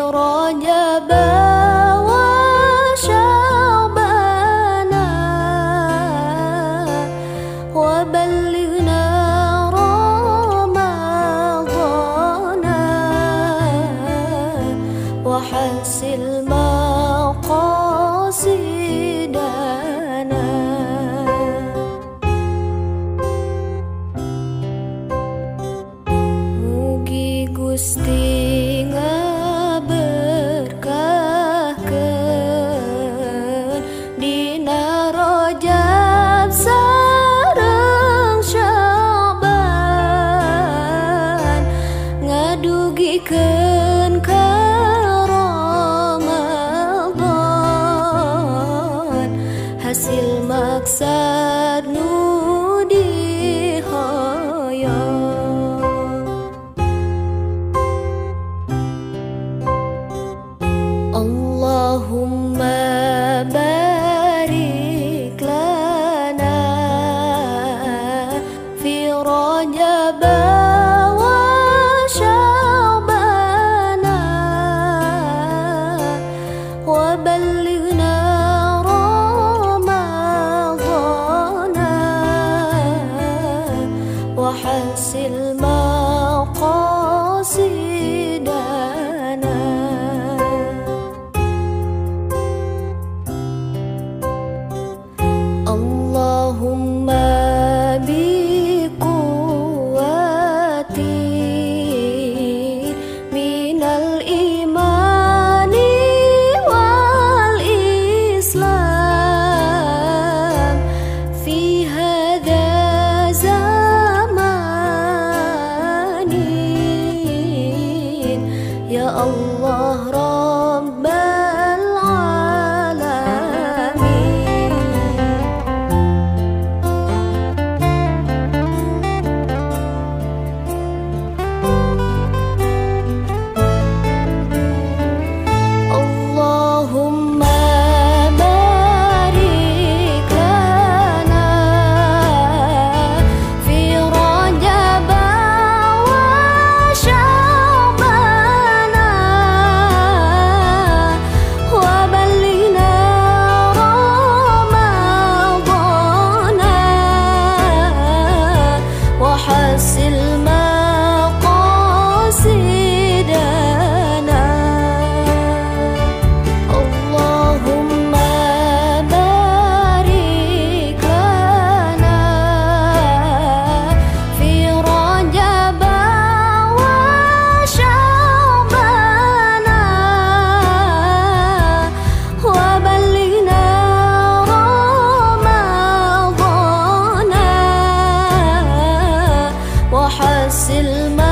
رجب وشعبان وبلغنا رمضان وحسن مقاصدنا. Mugi Gusti ngaberkahkeun dina Rajab sareng Sya'ban, ngadugikeun ka Ramadan, hasil maksad nu dihoyong. Allahumma barik lana fi Rajab wa Sya'ban wa ballighna Ramadan wa hasil maqasidana. Allahumma biquwwati minal imani wal islam fi hadza zamanin ya Allah Rabbal alamin. Allahumma barik lana fi Rajab wa Sya'ban wa ballighna Ramadan wa hasil maqasidana. Allahumma barik lana fi Rajab wa Sya'ban wa ballighna Ramadan wa hasil